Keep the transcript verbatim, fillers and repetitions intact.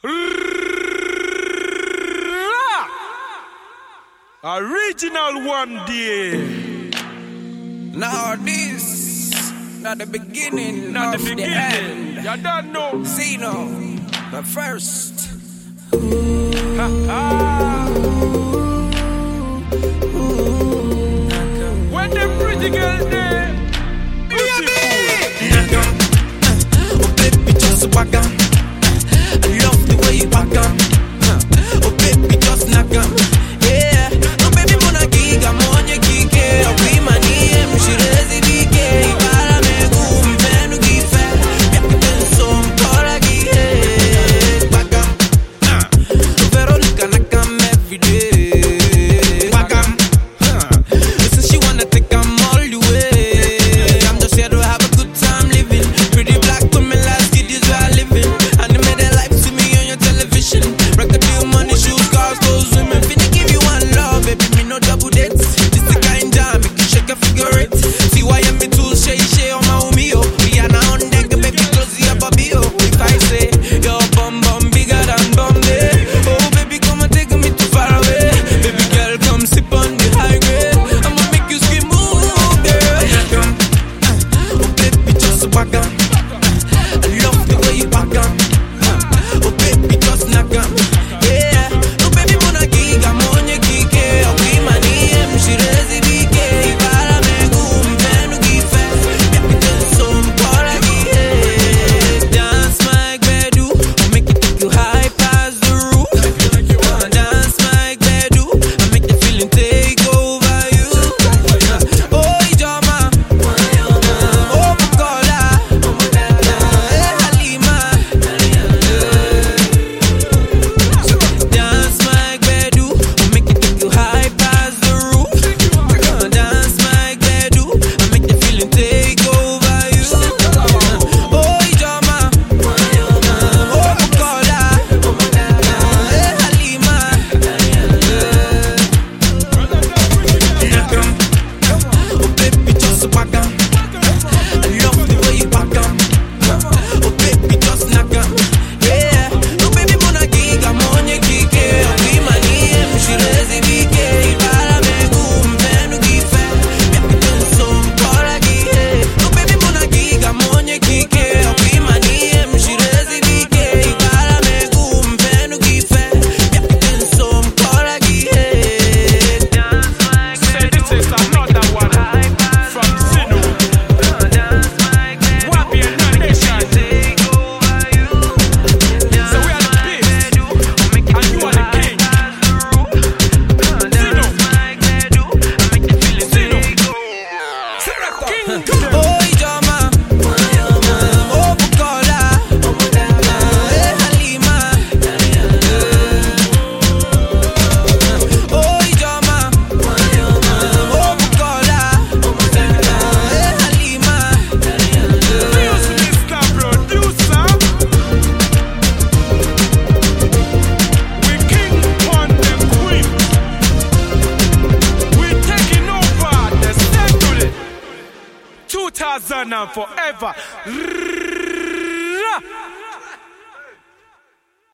Original one day. Now this, not the beginning, Not of the beginning. end. You don't know. See now, the first. Ha ha. When the pretty girl there, beautiful. Oh baby, just walk on. I love the way you walk on. Oh baby, just knock on. Yeah, no baby, mona giga, monye kike. Opi mani em, shirezi bike. Ibara me gumi, menu gife. Yapi tenso, mkora gihe. Walk on. Veronica knock on every day. Walk on. Listen, she wanna take 'em all the way. I'm just here to have a good time living. Pretty black women last kid is where I living. And they made their life to me on your television. Record deal, money, shoes, cars, clothes, women. Finna give you one love, baby, me no double dates. This the kind jam, make you shake a figure eight. See why I'm me too, shay shay on my homie, oh. We are now on deck, baby, close your bobby, oh. If I say, your bum bum bigger than Bombay. Oh, baby, come and take me too far away. Baby girl, come sip on the high grade. I'ma make you scream, ooh, girl. Oh, baby, just walk on. I love the way you walk on. Oh, baby, just knock on. Yeah, no baby, mona giga, monye kike. Opi mani em, shirezi bike. Ibara me gumi, menu gife. Yapi tenso, mkora gihe. Dance my bedu, I'll make it take you high past the roof. Uh, Dance my bedu, I'll make the feeling take over you. Oh, Ijoma, oh, Mukola, eh, Halima. Dance my bedu, I'll make it take you high past the roof. Uh, Dance my bedu, I'll make the feeling take over you. Oh, Ijoma, oh, Mukola, eh, Halima. Oh baby, just walk on. I love the way you walk on. Oh baby, just knock on. Yeah, no baby, mona giga, monye kike. Opi mani em, shirezi bike. Ibara me gumi, menu gife. Yapi tenso, mkora gihe. No baby, mona giga, monye kike. Opi mani em, shirezi bike. Ibara me gumi, menu gife. Yapi tenso, mkora gihe. Say this is another one from Sino. Wapi and Nation. So we are the best, and you are the king. Sino. Sino. King. Oh, Ijoma, oh, Mukola, eh, Halima. Oh, Ijoma, oh, Mukola, eh, Halima. Fuse Mister Producer. We king on the queen. We taking over the century. two thousand and forever.